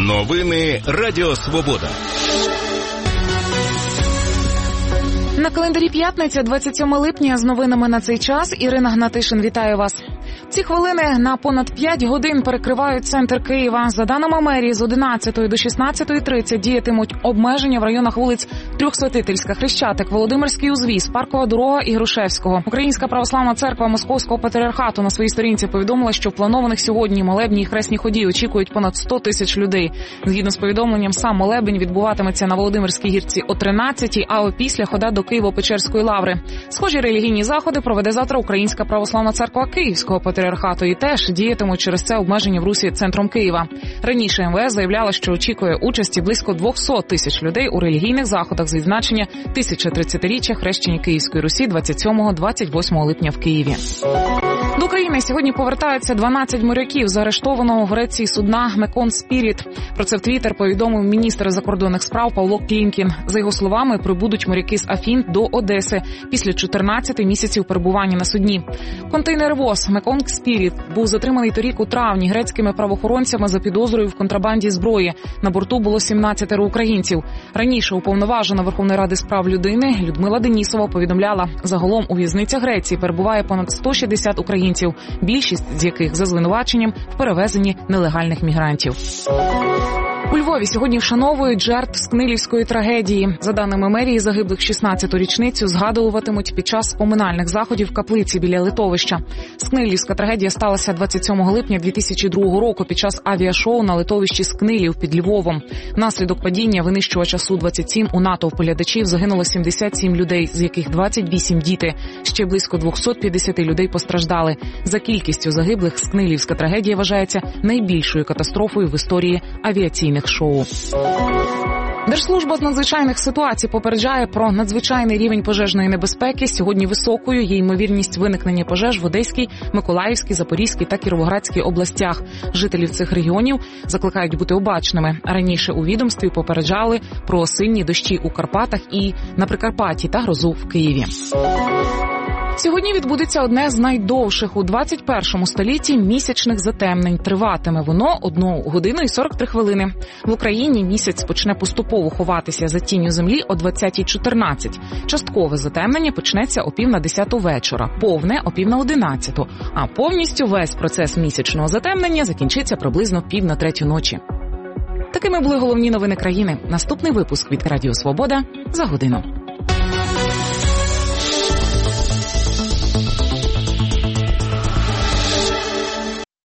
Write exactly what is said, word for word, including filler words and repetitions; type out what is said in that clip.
Новини Радіо Свобода. На календарі п'ятниця, двадцять сьоме липня, з новинами на цей час. Ірина Гнатишин, вітаю вас. Ці хвилини на понад п'ять годин перекривають центр Києва. За даними мерії, з одинадцятої до шістнадцятої тридцять діятимуть обмеження в районах вулиць Трьохсвятительська, Хрещатик, Володимирський узвіз, Паркова дорога і Грушевського. Українська православна церква Московського патріархату на своїй сторінці повідомила, що планованих сьогодні молебні і хресні ході очікують понад сто тисяч людей. Згідно з повідомленням, сам молебень відбуватиметься на Володимирській гірці о тринадцятій, а опісля хода до Києво-Печерської лаври. Схожі релігійні заходи проведе завтра Українська православна церква Київського патріархату і теж діятимуть через це обмеження в русі центром Києва. Раніше ем ве ес заявляла, що очікує участі близько двісті тисяч людей у релігійних заходах з відзначення тисяча тридцятиріччя хрещення Київської Русі двадцять сьомого - двадцять восьмого липня в Києві. До України сьогодні повертаються дванадцять моряків, заарештованого в Греції судна Mekon Spirit. Про це в Твіттер повідомив міністр закордонних справ Павло Клімкін. За його словами, прибудуть моряки з Афін до Одеси після чотирнадцяти місяців перебування на судні. Контейнеровоз Mekon Spirit був затриманий торік у травні грецькими правоохоронцями за підозрою в контрабанді зброї. На борту було сімнадцятеро українців. Раніше уповноважена Верховної Ради з прав людини Людмила Денісова повідомляла, загалом у в'язницях Греції перебуває понад сто шістдесят українців, більшість з яких за звинуваченням в перевезенні нелегальних мігрантів. У Львові сьогодні вшановують жертв Скнилівської трагедії. За даними мерії, загиблих шістнадцяту річницю згадуватимуть під час поминальних заходів в каплиці біля литовища. Скнилівська трагедія сталася двадцять сьомого липня дві тисячі другого року під час авіашоу на литовищі Скнилів під Львовом. Внаслідок падіння винищувача Су двадцять сім у натовпу глядачів загинуло сімдесят сім людей, з яких двадцять вісім діти. Ще близько двісті п'ятдесят людей постраждали. За кількістю загиблих Скнилівська трагедія вважається найбільшою катастрофою в історії авіаційних шоу. Держслужба з надзвичайних ситуацій попереджає про надзвичайний рівень пожежної небезпеки. Сьогодні високою є ймовірність виникнення пожеж в Одеській, Миколаївській, Запорізькій та Кіровоградській областях. Жителів цих регіонів закликають бути обачними. Раніше у відомстві попереджали про сильні дощі у Карпатах і на Прикарпатті та грозу в Києві. Сьогодні відбудеться одне з найдовших у двадцять першому столітті місячних затемнень. Триватиме воно одну годину і сорок три хвилини. В Україні місяць почне поступово ховатися за тінню землі о двадцятій чотирнадцять. Часткове затемнення почнеться о пів на десяту вечора, повне о пів на одинадцяту, а повністю весь процес місячного затемнення закінчиться приблизно пів на третю ночі. Такими були головні новини країни. Наступний випуск від Радіо Свобода за годину.